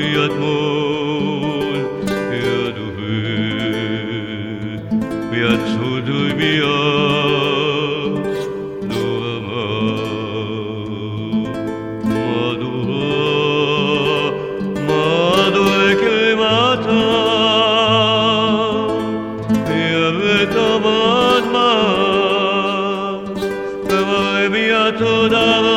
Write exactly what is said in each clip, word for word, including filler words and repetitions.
miatmol yaduhe miatsudu mia doama madura madureke mata yaveta madma kavai miatodava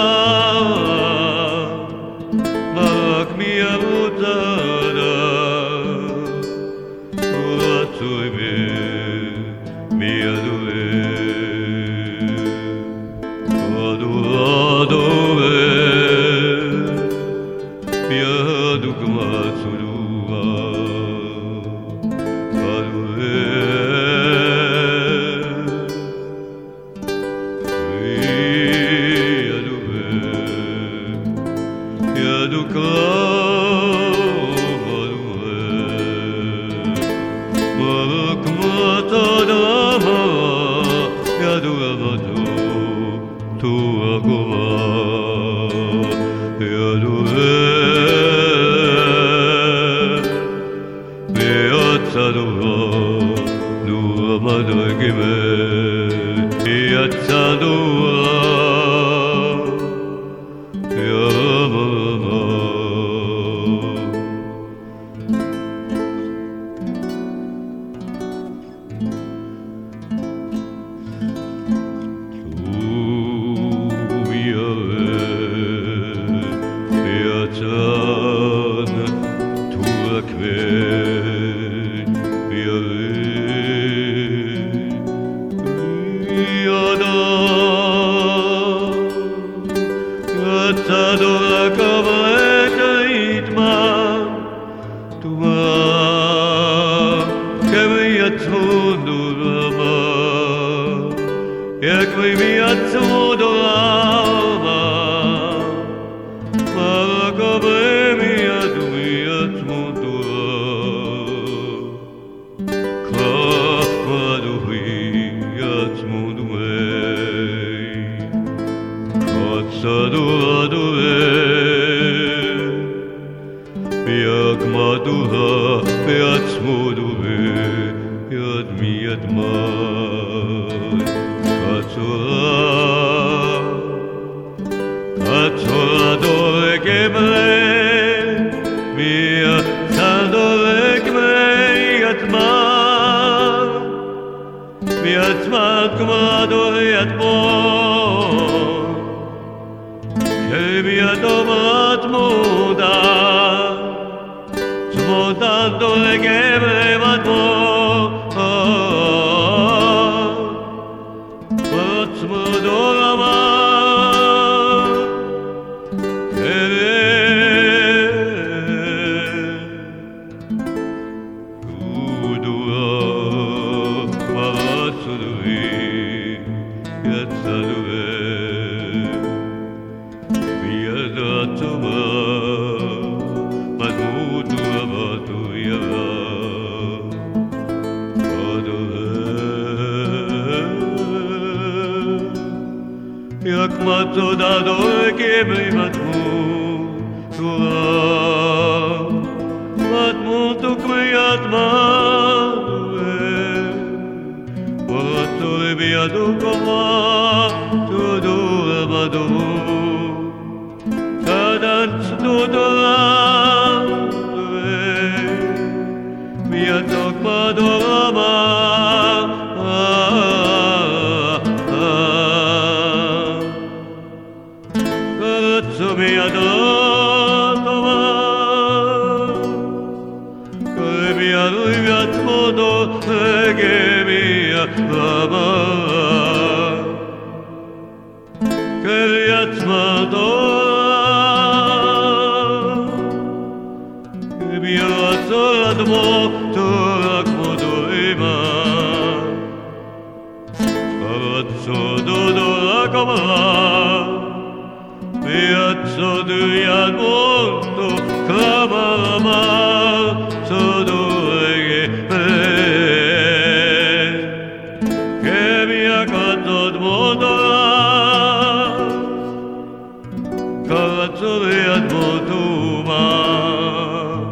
Katowiat Botuma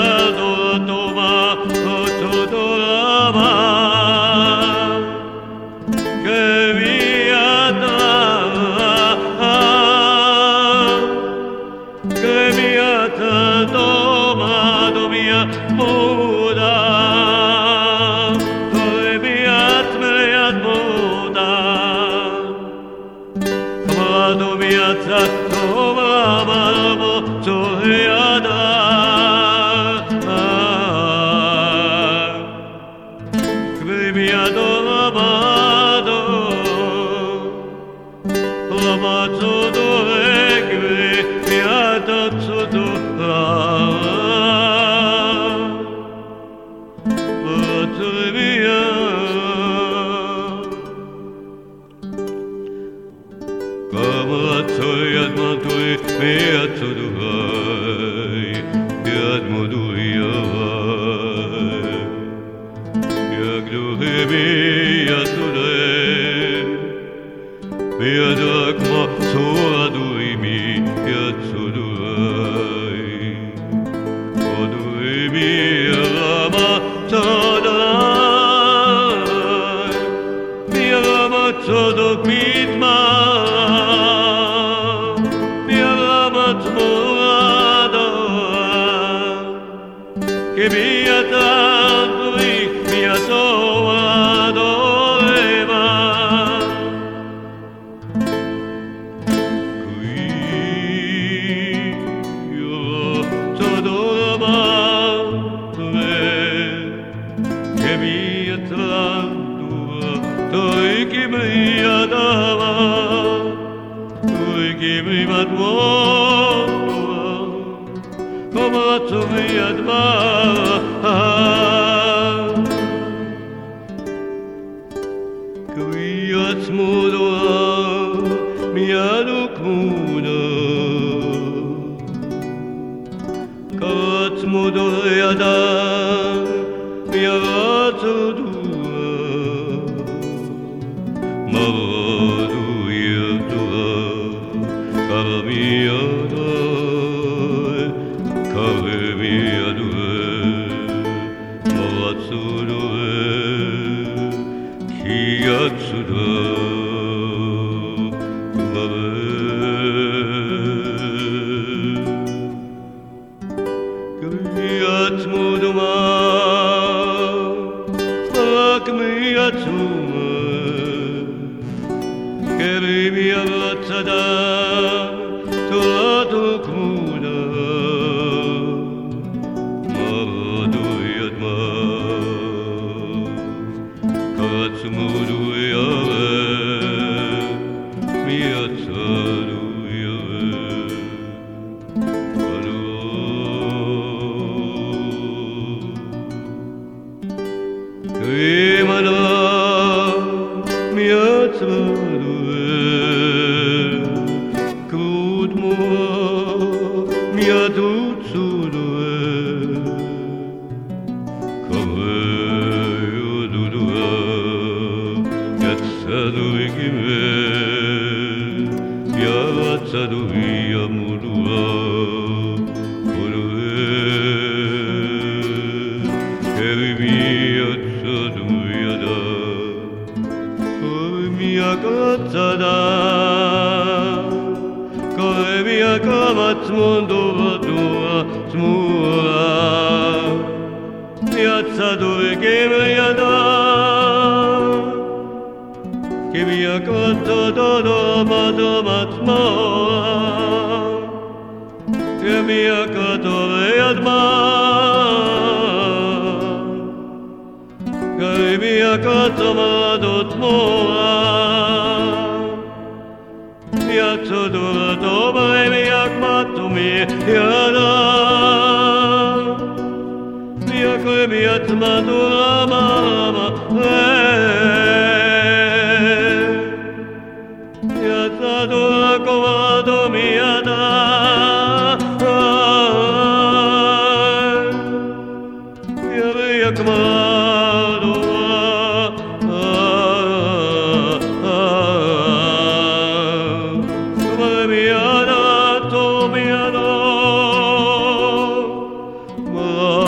Oh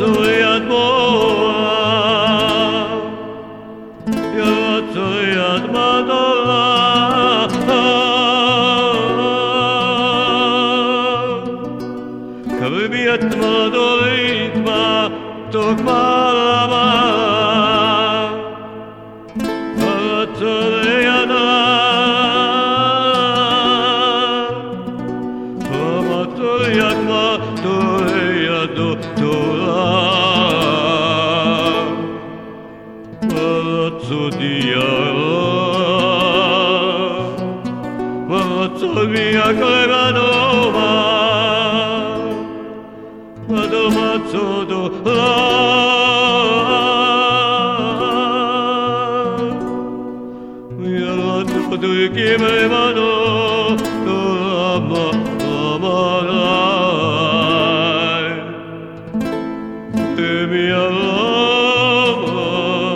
יד מורה, יד יד מדורה, קרבי את מדורית מה תוקמה למה, ארצה לידה, אמתו יד מה תורידו תורה, ארצו דיארה, ארצו ביאקרב אדומה, אדומה צודורה, ירדו דריקים למנו, תורמה אמרי, אמי הרמה,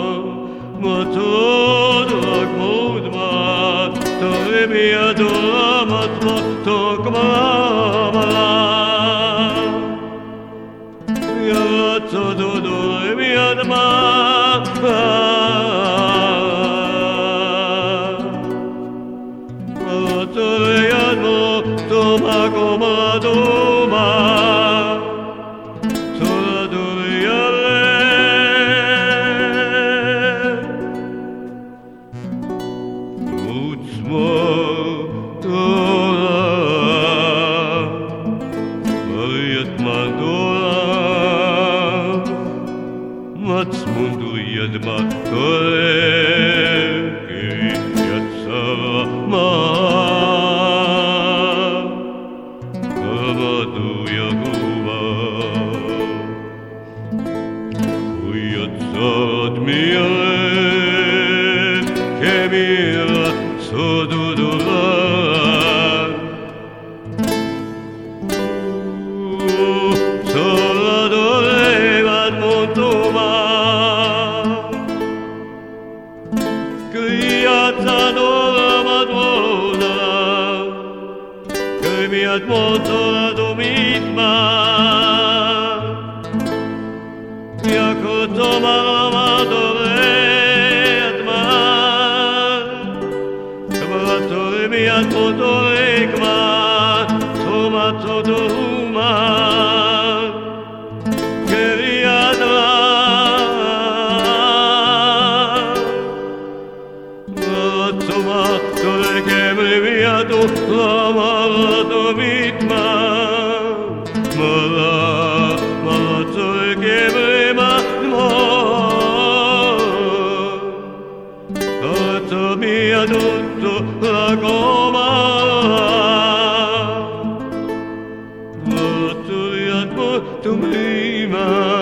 מתוד רק מודמה, תורמי אדורה מתמה, תוקמה אמרי, ירצו דודו אמי אדמה, ארצו לידמו, תומה קומה דומה, תורדו לילה, עוצמו תורה, מריית מדורה, מצמונדו ידמה תורק, יצרה מה, עבדו יגובה, ויצרת מירד, כמירה סודו דורה, סורדו לבד מותומה, קריאת הדורה מדמונה, קריאת מותורה דומיתמה, יקותו מרמה דורי אדמה, קברתו רמיית מותו רקמה, תומתו דומה, קריאת תומה תורקם רמיתו למרתו מתמה, מרה מרה תורקם רמתמו, ארצו מידותו לקומה, ארצו ידמו תומימה,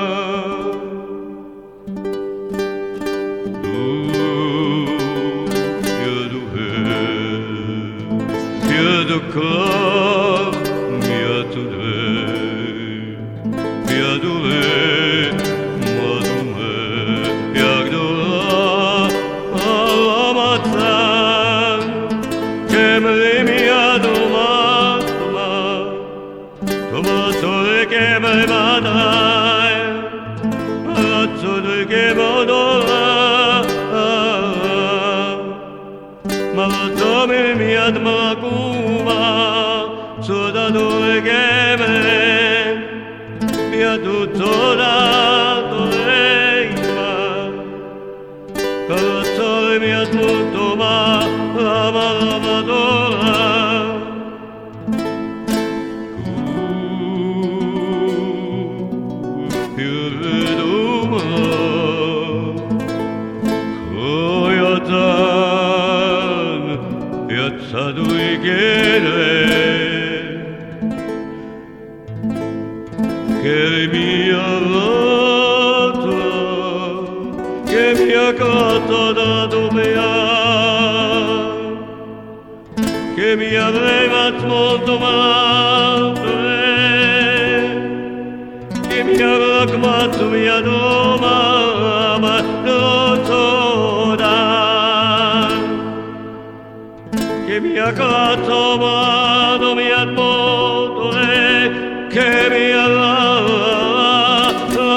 ידוקה מיתודה, ידורה מדומה, יגדולה על המצב, כמרים ידומה תומה, תומה צורקם למדי, הצודקם אדורה, מרתו מיד מקומה, צודה דורגמת, ידו תודה דורגמה, קרצו מיד מותומה, רמה רמה דורה, ירדומה, חויותן, יצדו יגרת, כמי הרתו, כמי הקרתו דדומיה, כמי הרב עצמו תאמר כמי הרק מצו מידו מה לא תודה, כמי הקרתו מדו מיד מותו כמי הרק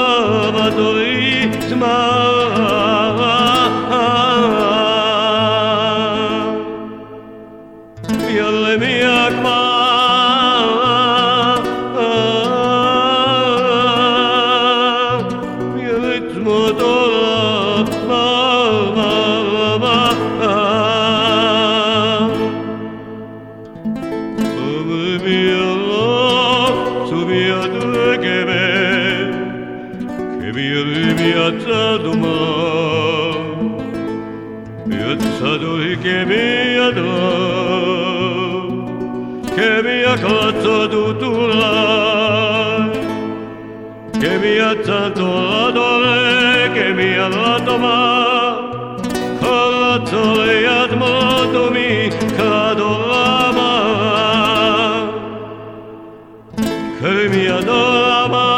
כמירים יצא דומה, יצא דורי כמידע, כמיחרצה דותולה, כמיצא תורה דורה, כמיערה דומה, חרצה ליד מותומי כדורמה, כמידורמה,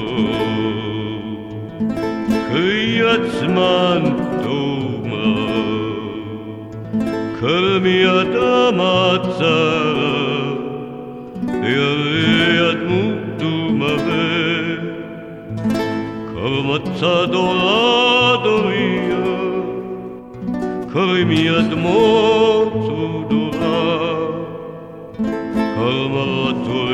עצמן דומה Kalmiyata matsara Yariat mutumave Kalmatsa doladoria Kalmiyat motsudora Kalmatul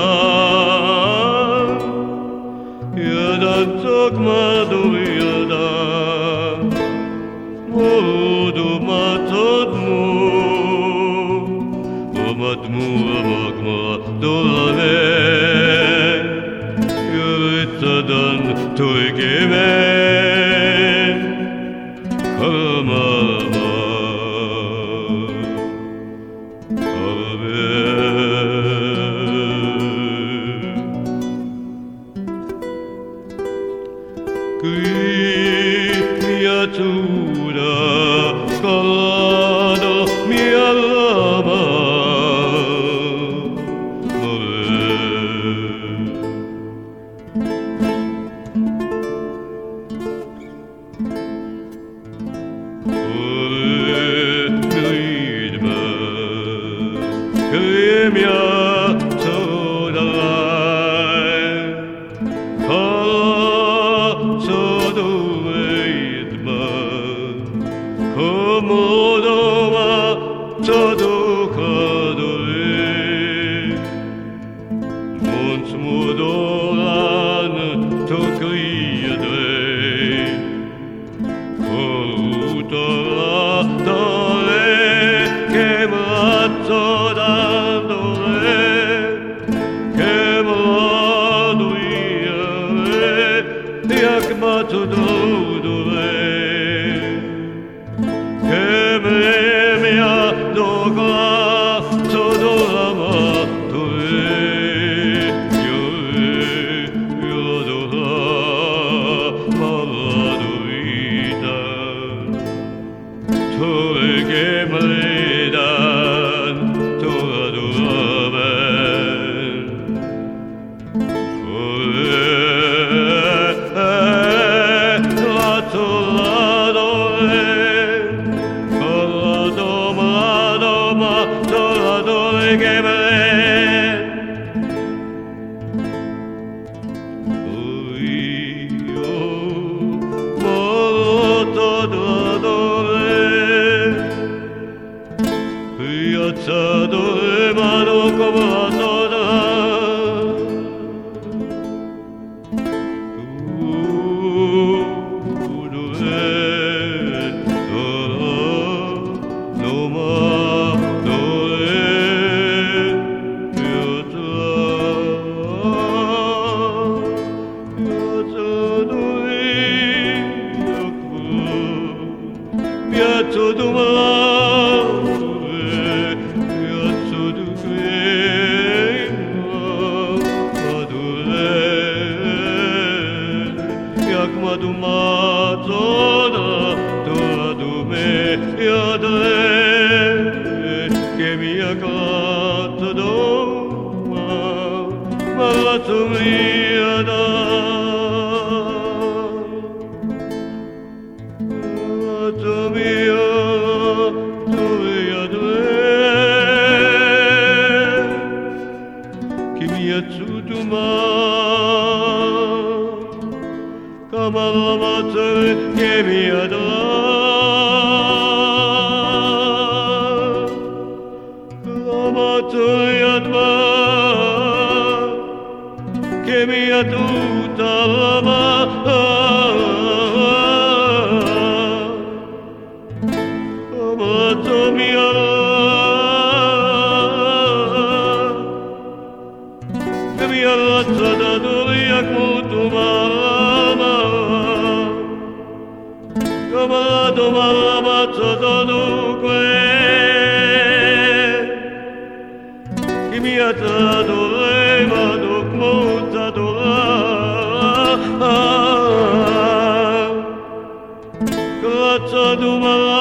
yadan Yadan tsokmadur yadan Modu matodmu Amadmu amagma dolave Yurtsadan toygemen Kalmama Criatura calada mi alma Komodoma tadokadore Mons modoran tokiyade Koutara dore kematso dandore Kemaduiyare yakmatsu dodore Kememia doga sodorama toe yore yodora maladuita toe gemledan toadoramen Ore lattoladore Piazzadore mano comandona Piazza d'umare, piazza di crema, madure, jak madumazzona, tora dume, yadre, che mi accatta doma, malazzo mia da. Mia, dove che mi azzuduma, camalamato che mi adà, amato yadma, che mi ha tutta l'ama. Amato mia, che mi allazza da dove accutuma, come la domamazza da dunque, che mi ha dato lei ma docmuzza dola, grazia d'umana.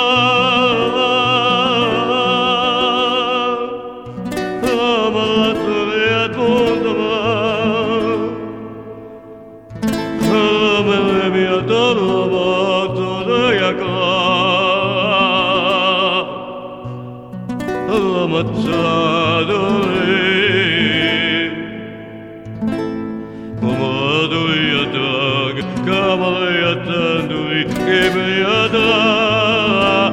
מצדורי ומרדו ידג כמה יתנוי כבידה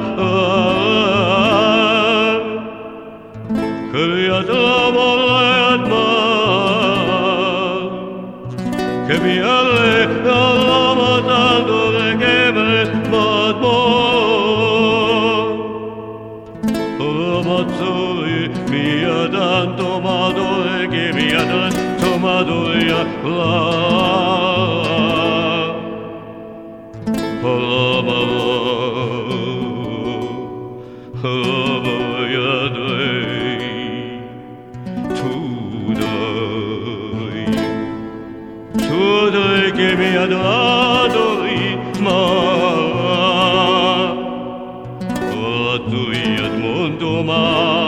כבידה מולד מה כביאלה עולם התנוי כבש מדמור Amazzoi miadan tomadoi che miadan tomadoi la Alama Alama yadai Tudai Tudai che miadoi ma Doma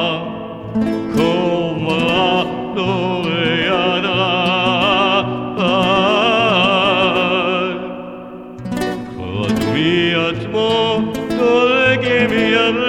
come la doriana Con mi atmo dove che mi